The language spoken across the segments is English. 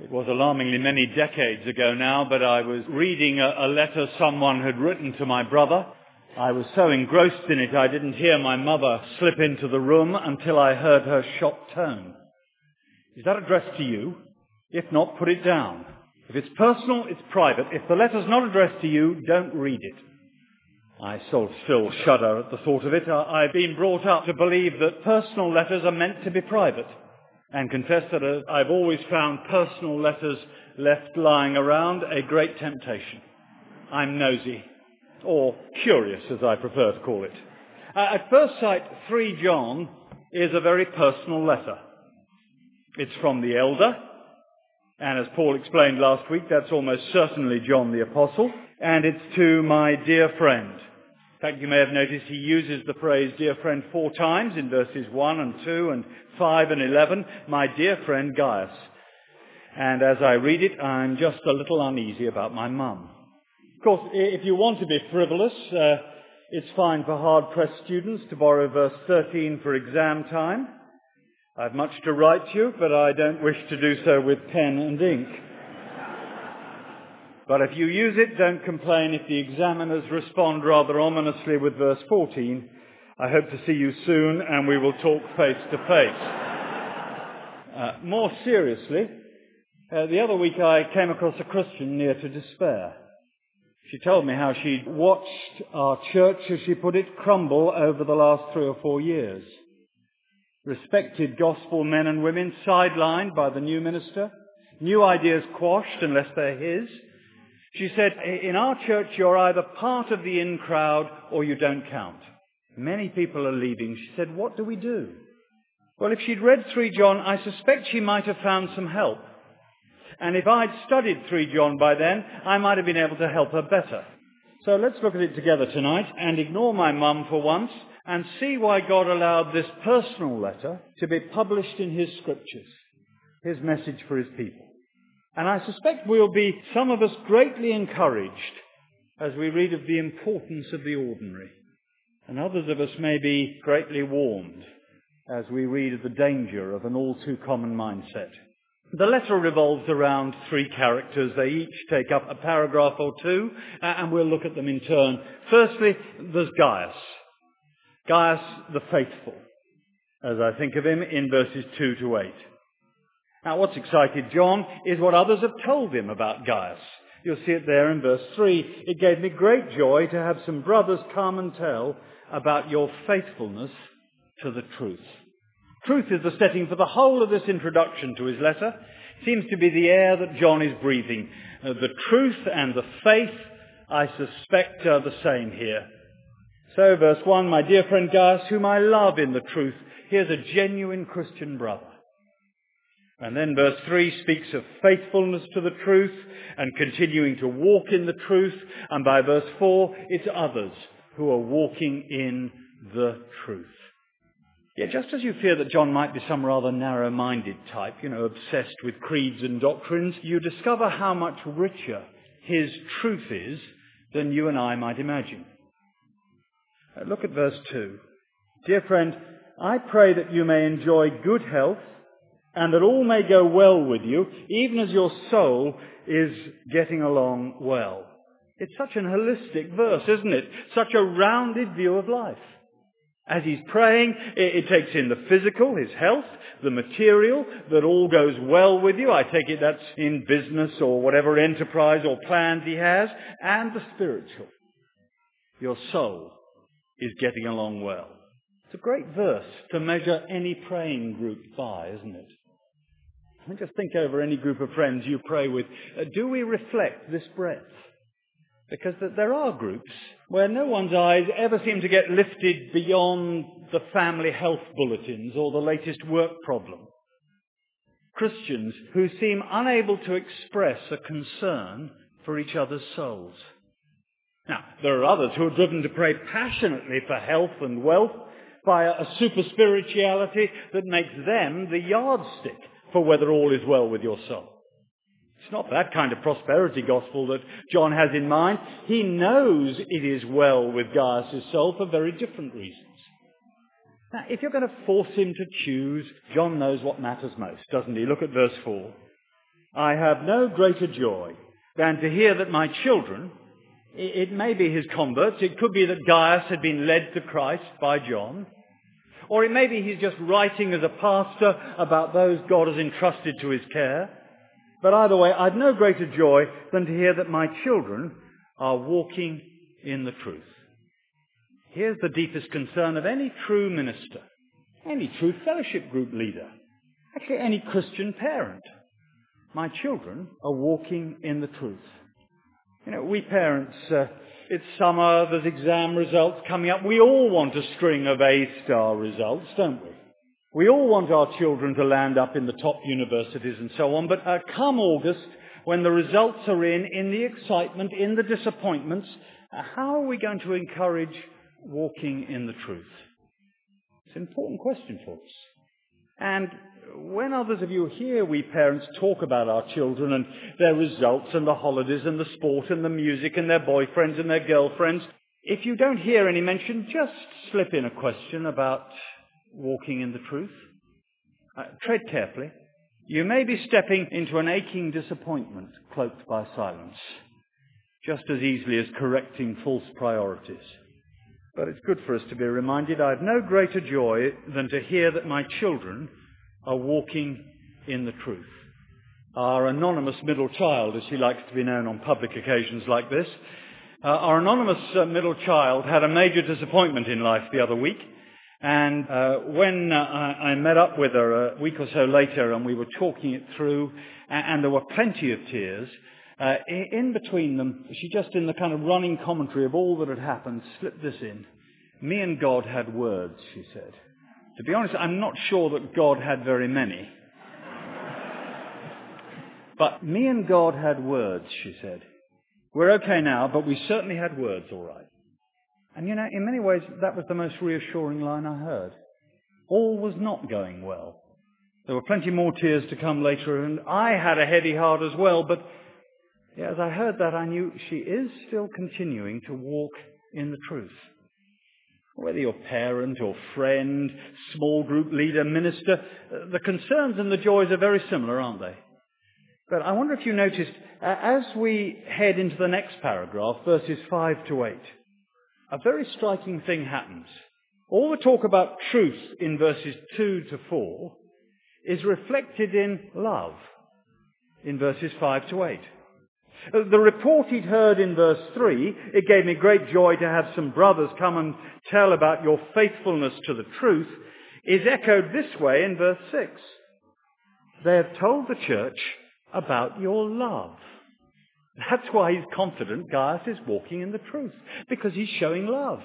It was alarmingly many decades ago now, but I was reading a letter someone had written to my brother. I was so engrossed in it I didn't hear my mother slip into the room until I heard her shocked tone. Is that addressed to you? If not, put it down. If it's personal, it's private. If the letter's not addressed to you, don't read it. I still shudder at the thought of it. I've been brought up to believe that personal letters are meant to be private, and confess that I've always found personal letters left lying around a great temptation. I'm nosy, or curious as I prefer to call it. At first sight, 3 John is a very personal letter. It's from the elder, and as Paul explained last week, that's almost certainly John the Apostle, and it's to my dear friend. In fact, you may have noticed he uses the phrase dear friend 4 times in verses 1 and 2 and 5 and 11, my dear friend Gaius. And as I read it, I'm just a little uneasy about my mum. Of course, if you want to be frivolous, it's fine for hard-pressed students to borrow verse 13 for exam time. I've much to write you, but I don't wish to do so with pen and ink. But if you use it, don't complain if the examiners respond rather ominously with verse 14. I hope to see you soon and we will talk face to face. More seriously, the other week I came across a Christian near to despair. She told me how she'd watched our church, as she put it, crumble over the last 3 or 4 years. Respected gospel men and women sidelined by the new minister, new ideas quashed unless they're his. She said, in our church you're either part of the in crowd or you don't count. Many people are leaving. She said, what do we do? Well, if she'd read 3 John, I suspect she might have found some help. And if I'd studied 3 John by then, I might have been able to help her better. So let's look at it together tonight and ignore my mum for once and see why God allowed this personal letter to be published in his scriptures, his message for his people. And I suspect we'll be, some of us, greatly encouraged as we read of the importance of the ordinary. And others of us may be greatly warned as we read of the danger of an all too common mindset. The letter revolves around 3 characters. They each take up a paragraph or 2, and we'll look at them in turn. Firstly, there's Gaius. Gaius the faithful, as I think of him in verses 2 to 8. Now, what's excited John is what others have told him about Gaius. You'll see it there in verse 3. It gave me great joy to have some brothers come and tell about your faithfulness to the truth. Truth is the setting for the whole of this introduction to his letter. It seems to be the air that John is breathing. The truth and the faith, I suspect, are the same here. So, verse 1, my dear friend Gaius, whom I love in the truth. Here's a genuine Christian brother. And then verse 3 speaks of faithfulness to the truth and continuing to walk in the truth. And by verse 4, it's others who are walking in the truth. Yet just as you fear that John might be some rather narrow-minded type, obsessed with creeds and doctrines, you discover how much richer his truth is than you and I might imagine. Look at verse 2. Dear friend, I pray that you may enjoy good health and that all may go well with you, even as your soul is getting along well. It's such an holistic verse, isn't it? Such a rounded view of life. As he's praying, it takes in the physical, his health, the material, that all goes well with you. I take it that's in business or whatever enterprise or plans he has, and the spiritual. Your soul is getting along well. It's a great verse to measure any praying group by, isn't it? I mean, just think over any group of friends you pray with. Do we reflect this breadth? Because there are groups where no one's eyes ever seem to get lifted beyond the family health bulletins or the latest work problem. Christians who seem unable to express a concern for each other's souls. Now, there are others who are driven to pray passionately for health and wealth by a super spirituality that makes them the yardstick for whether all is well with your soul. It's not that kind of prosperity gospel that John has in mind. He knows it is well with Gaius' soul for very different reasons. Now, if you're going to force him to choose, John knows what matters most, doesn't he? Look at verse 4. I have no greater joy than to hear that my children, it may be his converts, it could be that Gaius had been led to Christ by John, or it may be he's just writing as a pastor about those God has entrusted to his care. But either way, I've no greater joy than to hear that my children are walking in the truth. Here's the deepest concern of any true minister, any true fellowship group leader, actually any Christian parent. My children are walking in the truth. You know, we parents, it's summer, there's exam results coming up. We all want a string of A-star results, don't we? We all want our children to land up in the top universities and so on. But come August, when the results are in the excitement, in the disappointments, how are we going to encourage walking in the truth? It's an important question for us. And when others of you hear we parents talk about our children and their results and the holidays and the sport and the music and their boyfriends and their girlfriends, if you don't hear any mention, just slip in a question about walking in the truth. Tread carefully. You may be stepping into an aching disappointment cloaked by silence, just as easily as correcting false priorities. But it's good for us to be reminded I have no greater joy than to hear that my children are walking in the truth. Our anonymous middle child, as he likes to be known on public occasions like this, our anonymous middle child had a major disappointment in life the other week. And when I met up with her a week or so later and we were talking it through, and there were plenty of tears, in between them, she just in the kind of running commentary of all that had happened, slipped this in. Me and God had words, she said. To be honest, I'm not sure that God had very many. But me and God had words, she said. We're okay now, but we certainly had words, all right. And you know, in many ways, that was the most reassuring line I heard. All was not going well. There were plenty more tears to come later, and I had a heady heart as well, but yeah, as I heard that, I knew she is still continuing to walk in the truth. Whether you're parent or friend, small group leader, minister, the concerns and the joys are very similar, aren't they? But I wonder if you noticed, as we head into the next paragraph, verses 5 to 8, a very striking thing happens. All the talk about truth in verses 2 to 4 is reflected in love in verses 5 to 8. The report he'd heard in verse 3, it gave me great joy to have some brothers come and tell about your faithfulness to the truth, is echoed this way in verse 6. They have told the church about your love. That's why he's confident Gaius is walking in the truth, because he's showing love.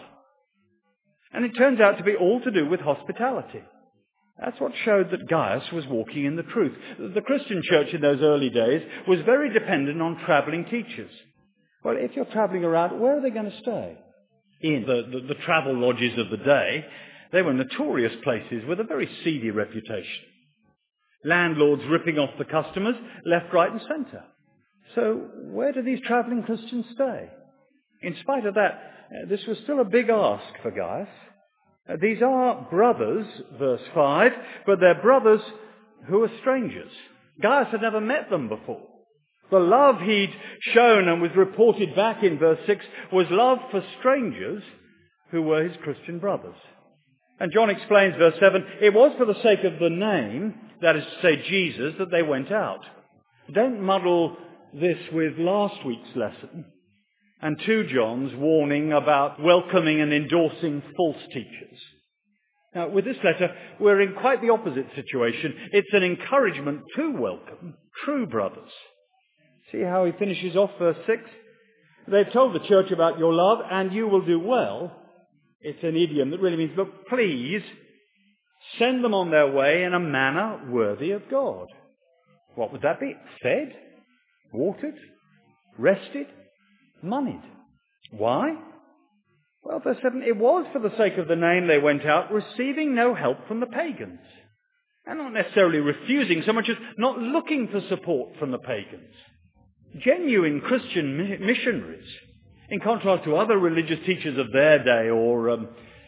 And it turns out to be all to do with hospitality. That's what showed that Gaius was walking in the truth. The Christian church in those early days was very dependent on travelling teachers. Well, if you're travelling around, where are they going to stay? In the travel lodges of the day, they were notorious places with a very seedy reputation. Landlords ripping off the customers left, right and centre. So where do these travelling Christians stay? In spite of that, this was still a big ask for Gaius. These are brothers, verse 5, but they're brothers who are strangers. Gaius had never met them before. The love he'd shown and was reported back in verse 6 was love for strangers who were his Christian brothers. And John explains, verse 7, it was for the sake of the name, that is to say Jesus, that they went out. Don't muddle this with last week's lesson and 2 John's warning about welcoming and endorsing false teachers. Now, with this letter, we're in quite the opposite situation. It's an encouragement to welcome true brothers. See how he finishes off verse 6? They've told the church about your love, and you will do well. It's an idiom that really means, look, please send them on their way in a manner worthy of God. What would that be? Fed? Watered? Rested? Moneyed. Why? Well, verse 7, it was for the sake of the name they went out, receiving no help from the pagans. And not necessarily refusing so much as not looking for support from the pagans. Genuine Christian missionaries, in contrast to other religious teachers of their day or,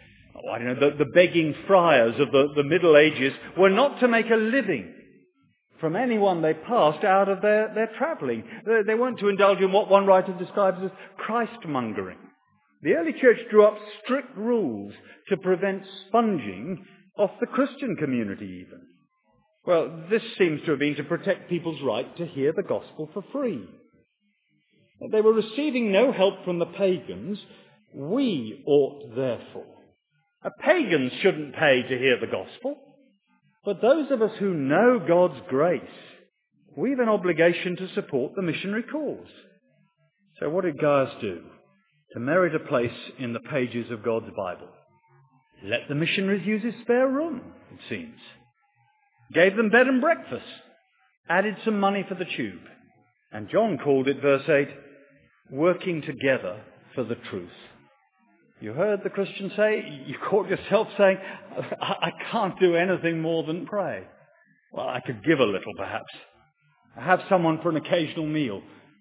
the begging friars of the Middle Ages, were not to make a living from anyone they passed out of their travelling. They weren't to indulge in what one writer describes as Christ-mongering. The early church drew up strict rules to prevent sponging off the Christian community even. Well, this seems to have been to protect people's right to hear the gospel for free. They were receiving no help from the pagans. We ought, therefore. Pagans shouldn't pay to hear the gospel. But those of us who know God's grace, we've an obligation to support the missionary cause. So what did Gaius do to merit a place in the pages of God's Bible? Let the missionaries use his spare room, it seems. Gave them bed and breakfast. Added some money for the tube. And John called it, verse 8, working together for the truth. You heard the Christian say, you caught yourself saying, I can't do anything more than pray. Well, I could give a little, perhaps. Have someone for an occasional meal.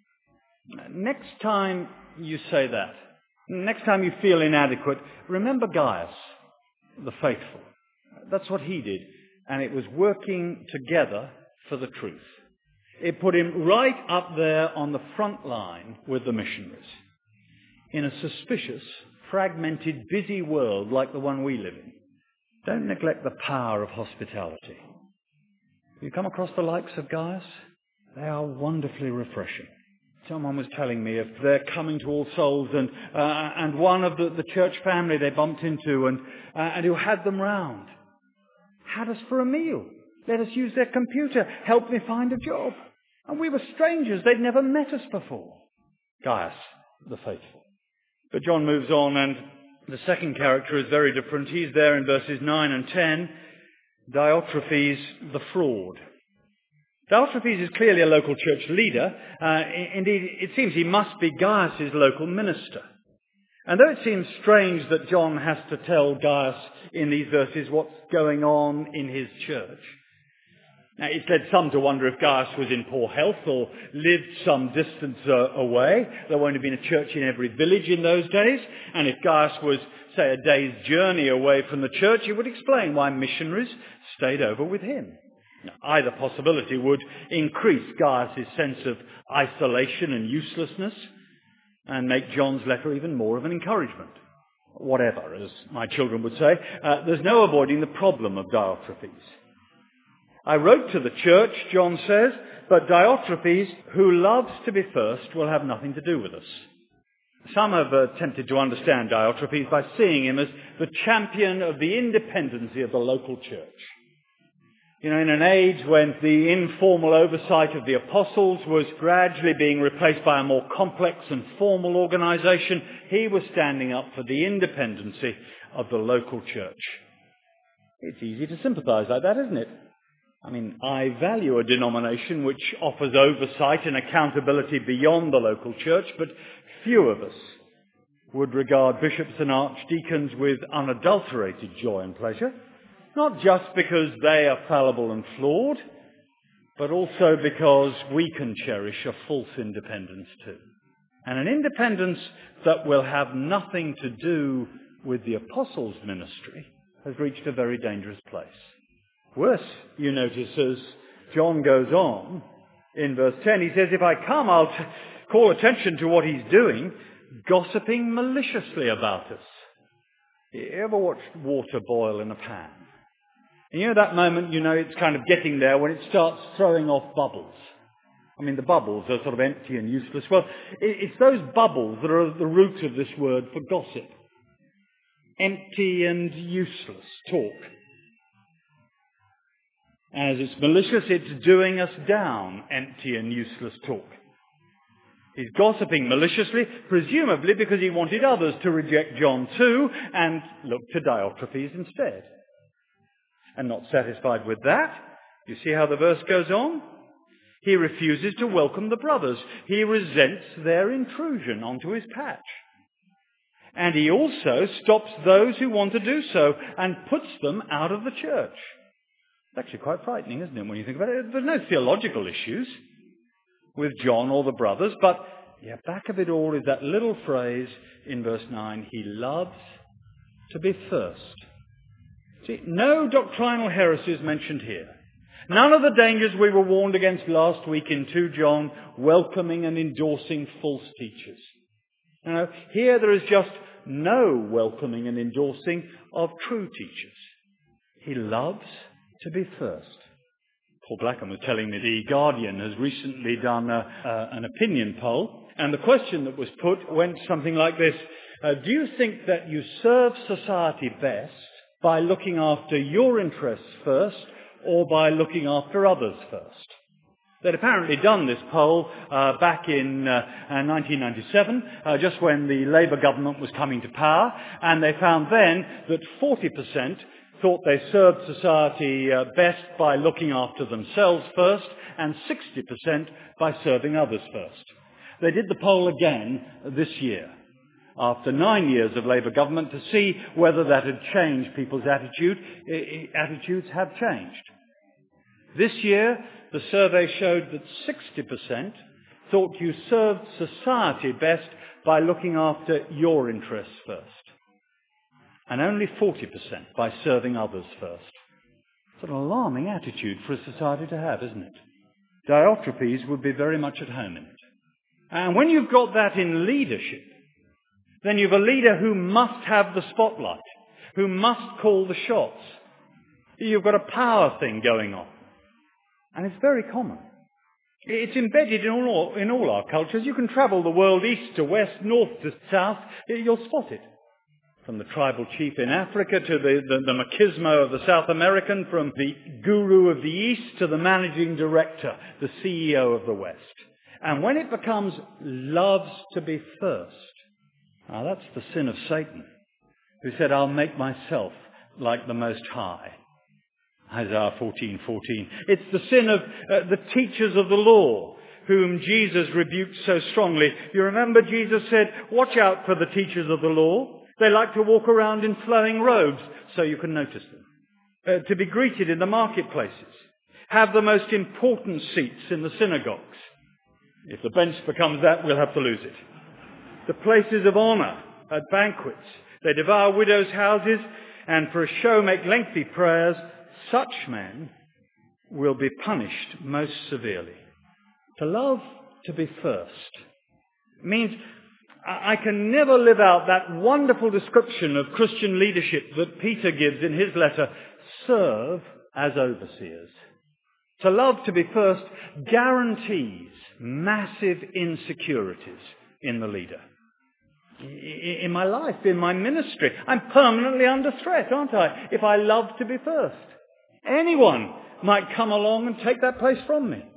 Next time you say that, next time you feel inadequate, remember Gaius, the faithful. That's what he did. And it was working together for the truth. It put him right up there on the front line with the missionaries. In a suspicious, fragmented, busy world like the one we live in, don't neglect the power of hospitality. You come across the likes of Gaius? They are wonderfully refreshing. Someone was telling me of their coming to All Souls and one of the church family they bumped into and who had them round. Had us for a meal. Let us use their computer. Help me find a job. And we were strangers. They'd never met us before. Gaius, the faithful. But John moves on, and the second character is very different. He's there in verses 9 and 10. Diotrephes, the fraud. Diotrephes is clearly a local church leader. Indeed, it seems he must be Gaius' local minister. And though it seems strange that John has to tell Gaius in these verses what's going on in his church, now, it's led some to wonder if Gaius was in poor health or lived some distance away. There won't have been a church in every village in those days. And if Gaius was, say, a day's journey away from the church, it would explain why missionaries stayed over with him. Now, either possibility would increase Gaius' sense of isolation and uselessness and make John's letter even more of an encouragement. Whatever, as my children would say, there's no avoiding the problem of Diotrephes. I wrote to the church, John says, but Diotrephes, who loves to be first, will have nothing to do with us. Some have attempted to understand Diotrephes by seeing him as the champion of the independency of the local church. You know, in an age when the informal oversight of the apostles was gradually being replaced by a more complex and formal organization, he was standing up for the independency of the local church. It's easy to sympathize like that, isn't it? I mean, I value a denomination which offers oversight and accountability beyond the local church, but few of us would regard bishops and archdeacons with unadulterated joy and pleasure, not just because they are fallible and flawed, but also because we can cherish a false independence too. And an independence that will have nothing to do with the apostles' ministry has reached a very dangerous place. Worse, you notice, as John goes on, in verse 10, he says, if I come, I'll call attention to what he's doing, gossiping maliciously about us. You ever watched water boil in a pan? And you know that moment, you know, it's kind of getting there when it starts throwing off bubbles. I mean, the bubbles are sort of empty and useless. Well, it's those bubbles that are at the root of this word for gossip. Empty and useless talk. As it's malicious, it's doing us down, empty and useless talk. He's gossiping maliciously, presumably because he wanted others to reject John too and look to Diotrephes instead. And not satisfied with that, you see how the verse goes on? He refuses to welcome the brothers. He resents their intrusion onto his patch. And he also stops those who want to do so and puts them out of the church. It's actually quite frightening, isn't it, when you think about it? There's no theological issues with John or the brothers, but back of it all is that little phrase in verse 9, he loves to be first. See, no doctrinal heresy is mentioned here. None of the dangers we were warned against last week in 2 John, welcoming and endorsing false teachers. Now, here there is just no welcoming and endorsing of true teachers. He loves to be first. Paul Blackham was telling me The Guardian has recently done an opinion poll, and the question that was put went something like this. Do you think that you serve society best by looking after your interests first or by looking after others first? They'd apparently done this poll back in 1997, just when the Labour government was coming to power, and they found then that 40% thought they served society best by looking after themselves first, and 60% by serving others first. They did the poll again this year, after 9 years of Labour government, to see whether that had changed people's attitude. Attitudes have changed. This year, the survey showed that 60% thought you served society best by looking after your interests first, and only 40% by serving others first. It's an alarming attitude for a society to have, isn't it? Diotrephes would be very much at home in it. And when you've got that in leadership, then you've a leader who must have the spotlight, who must call the shots. You've got a power thing going on. And it's very common. It's embedded in all our cultures. You can travel the world east to west, north to south. You'll spot it. From the tribal chief in Africa to the machismo of the South American, from the guru of the East to the managing director, the CEO of the West. And when it becomes loves to be first, now that's the sin of Satan, who said, I'll make myself like the Most High. Isaiah 14:14. It's the sin of the teachers of the law, whom Jesus rebuked so strongly. You remember Jesus said, watch out for the teachers of the law. They like to walk around in flowing robes, so you can notice them. To be greeted in the marketplaces. Have the most important seats in the synagogues. If the bench becomes that, we'll have to lose it. The places of honour at banquets. They devour widows' houses, and for a show make lengthy prayers. Such men will be punished most severely. To love to be first means I can never live out that wonderful description of Christian leadership that Peter gives in his letter, serve as overseers. To love to be first guarantees massive insecurities in the leader. In my life, in my ministry, I'm permanently under threat, aren't I, if I love to be first? Anyone might come along and take that place from me.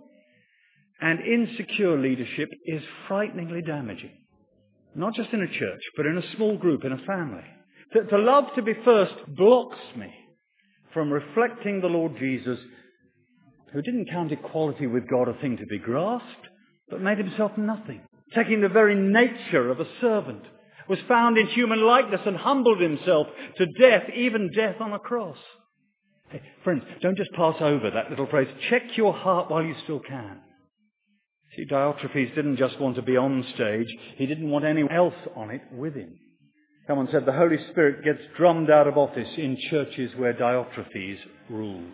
And insecure leadership is frighteningly damaging. Not just in a church, but in a small group, in a family. To love to be first blocks me from reflecting the Lord Jesus, who didn't count equality with God a thing to be grasped, but made himself nothing, taking the very nature of a servant, was found in human likeness and humbled himself to death, even death on a cross. Hey, friends, don't just pass over that little phrase. Check your heart while you still can. See, Diotrephes didn't just want to be on stage. He didn't want anyone else on it with him. Someone said the Holy Spirit gets drummed out of office in churches where Diotrephes rules.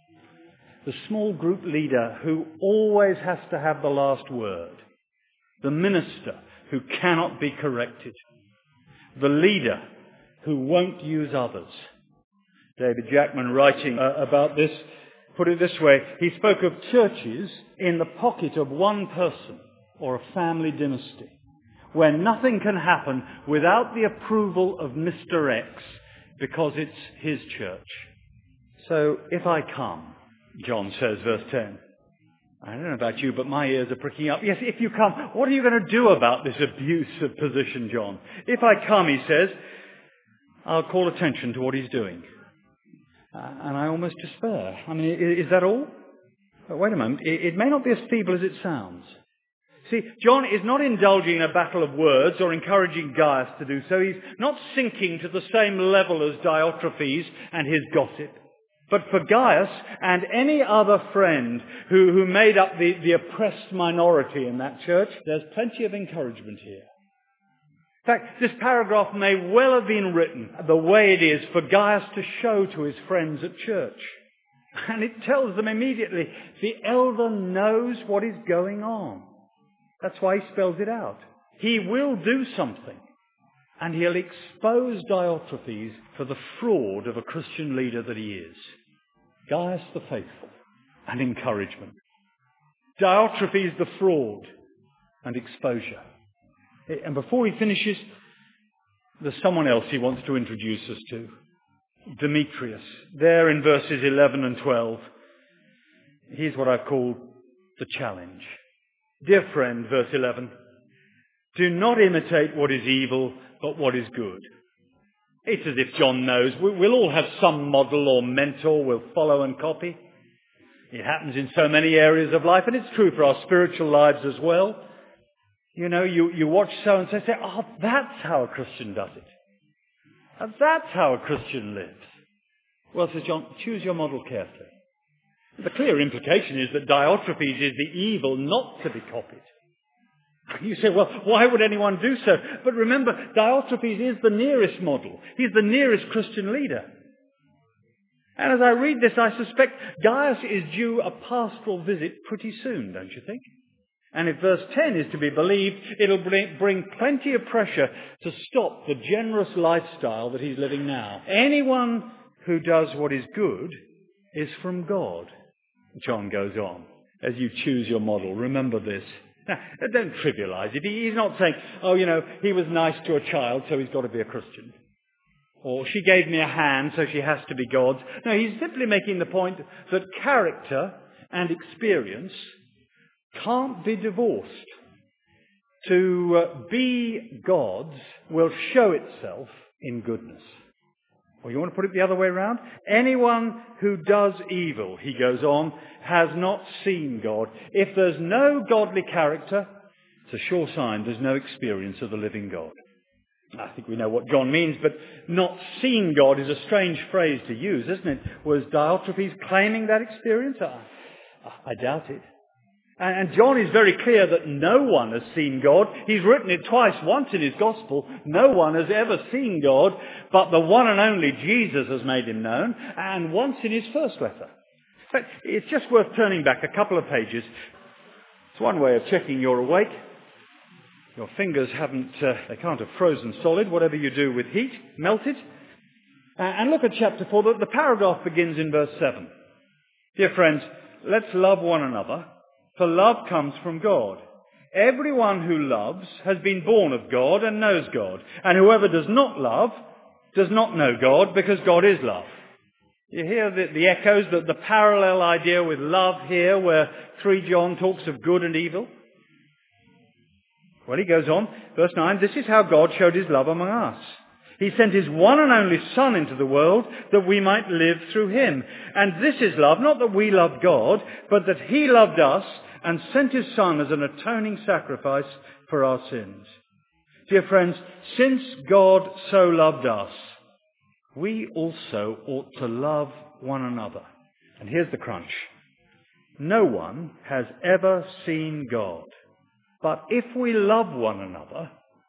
The small group leader who always has to have the last word. The minister who cannot be corrected. The leader who won't use others. David Jackman, writing about this, put it this way. He spoke of churches in the pocket of one person or a family dynasty, where nothing can happen without the approval of Mr. X because it's his church. So if I come, John says, verse 10, I don't know about you, but my ears are pricking up. Yes, if you come, what are you going to do about this abuse of position, John? If I come, he says, I'll call attention to what he's doing. And I almost despair. I mean, is that all? But wait a moment. It may not be as feeble as it sounds. See, John is not indulging in a battle of words or encouraging Gaius to do so. He's not sinking to the same level as Diotrephes and his gossip. But for Gaius and any other friend who made up the oppressed minority in that church, there's plenty of encouragement here. In fact, this paragraph may well have been written the way it is for Gaius to show to his friends at church. And it tells them immediately, the elder knows what is going on. That's why he spells it out. He will do something. And he'll expose Diotrephes for the fraud of a Christian leader that he is. Gaius the faithful and encouragement. Diotrephes the fraud and exposure. And before he finishes, there's someone else he wants to introduce us to. Demetrius. There in verses 11 and 12. Here's what I've called the challenge. Dear friend, verse 11. Do not imitate what is evil, but what is good. It's as if John knows. We'll all have some model or mentor we'll follow and copy. It happens in so many areas of life, and it's true for our spiritual lives as well. You know, you watch so-and-so and say, oh, that's how a Christian does it. And that's how a Christian lives. Well, says John, choose your model carefully. The clear implication is that Diotrephes is the evil not to be copied. You say, well, why would anyone do so? But remember, Diotrephes is the nearest model. He's the nearest Christian leader. And as I read this, I suspect Gaius is due a pastoral visit pretty soon, don't you think? And if verse 10 is to be believed, it'll bring plenty of pressure to stop the generous lifestyle that he's living now. Anyone who does what is good is from God, John goes on, as you choose your model. Remember this. Now, don't trivialize it. He's not saying, oh, you know, he was nice to a child, so he's got to be a Christian. Or she gave me a hand, so she has to be God's. No, he's simply making the point that character and experience can't be divorced. To be God's will show itself in goodness. Or you want to put it the other way around? Anyone who does evil, he goes on, has not seen God. If there's no godly character, it's a sure sign there's no experience of the living God. I think we know what John means, but not seen God is a strange phrase to use, isn't it? Was Diotrephes claiming that experience? I doubt it. And John is very clear that no one has seen God. He's written it twice, once in his gospel. No one has ever seen God, but the one and only Jesus has made him known, and once in his first letter. But it's just worth turning back a couple of pages. It's one way of checking you're awake. Your fingers they can't have frozen solid, whatever you do with heat, melted. And look at chapter 4. The paragraph begins in verse 7. Dear friends, let's love one another, for love comes from God. Everyone who loves has been born of God and knows God. And whoever does not love does not know God, because God is love. You hear the echoes, the parallel idea with love here, where 3 John talks of good and evil? Well, he goes on, verse 9, this is how God showed his love among us. He sent his one and only Son into the world that we might live through him. And this is love, not that we loved God, but that he loved us and sent his Son as an atoning sacrifice for our sins. Dear friends, since God so loved us, we also ought to love one another. And here's the crunch. No one has ever seen God. But if we love one another,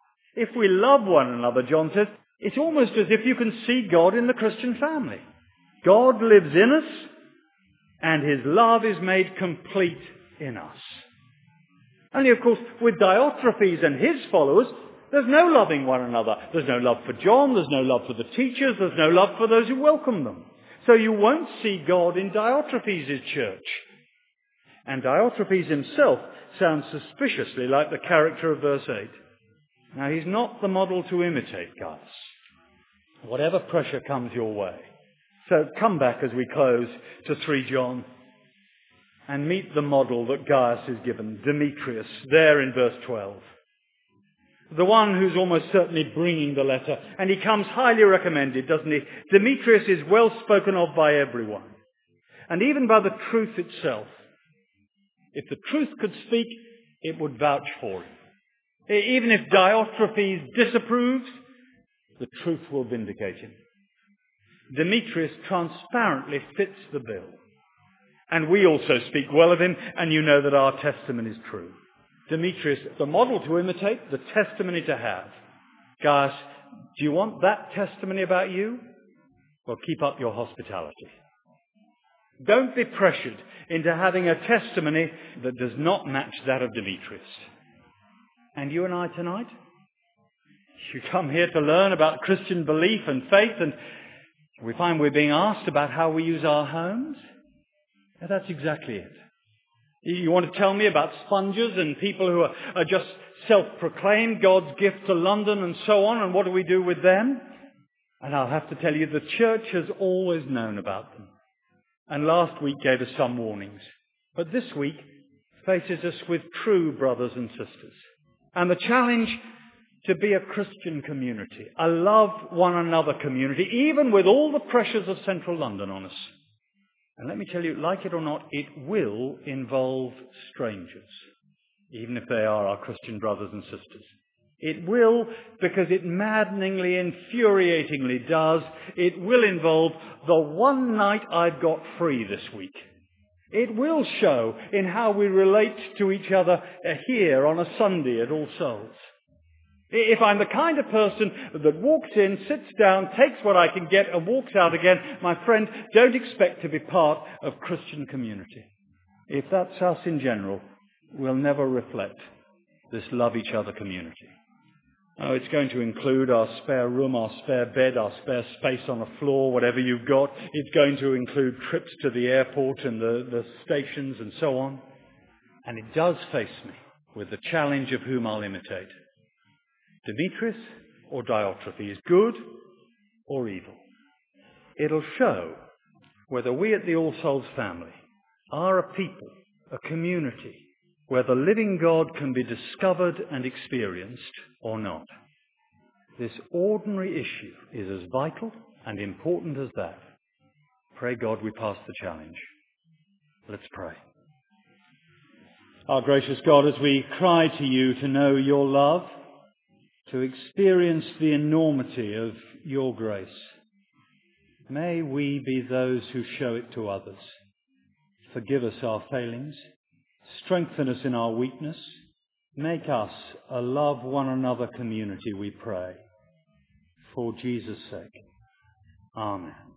John says, it's almost as if you can see God in the Christian family. God lives in us, and his love is made complete in us. Only, of course, with Diotrephes and his followers, there's no loving one another. There's no love for John, there's no love for the teachers, there's no love for those who welcome them. So you won't see God in Diotrephes' church. And Diotrephes himself sounds suspiciously like the character of verse 8. Now, he's not the model to imitate, Gaius. Whatever pressure comes your way. So come back as we close to 3 John and meet the model that Gaius is given, Demetrius, there in verse 12. The one who's almost certainly bringing the letter, and he comes highly recommended, doesn't he? Demetrius is well spoken of by everyone, and even by the truth itself. If the truth could speak, it would vouch for him. Even if Diotrephes disapproves, the truth will vindicate him. Demetrius transparently fits the bill. And we also speak well of him, and you know that our testimony is true. Demetrius, the model to imitate, the testimony to have. Gaius, do you want that testimony about you? Well, keep up your hospitality. Don't be pressured into having a testimony that does not match that of Demetrius. And you and I tonight? You come here to learn about Christian belief and faith, and we find we're being asked about how we use our homes. And that's exactly it. You want to tell me about sponges and people who are just self-proclaimed God's gift to London and so on, and what do we do with them? And I'll have to tell you, the church has always known about them. And last week gave us some warnings. But this week faces us with true brothers and sisters. And the challenge to be a Christian community, a love one another community, even with all the pressures of central London on us. And let me tell you, like it or not, it will involve strangers, even if they are our Christian brothers and sisters. It will, because it maddeningly, infuriatingly does. It will involve the one night I've got free this week. It will show in how we relate to each other here on a Sunday at All Souls. If I'm the kind of person that walks in, sits down, takes what I can get and walks out again, my friend, don't expect to be part of Christian community. If that's us in general, we'll never reflect this love each other community. Oh, it's going to include our spare room, our spare bed, our spare space on the floor, whatever you've got. It's going to include trips to the airport and the stations and so on. And it does face me with the challenge of whom I'll imitate. Demetrius or Diotrephes, good or evil. It'll show whether we at the All Souls family are a people, a community, where the living God can be discovered and experienced or not. This ordinary issue is as vital and important as that. Pray God we pass the challenge. Let's pray. Our gracious God, as we cry to you to know your love, to experience the enormity of your grace, may we be those who show it to others. Forgive us our failings. Strengthen us in our weakness. Make us a love one another community, we pray. For Jesus' sake. Amen.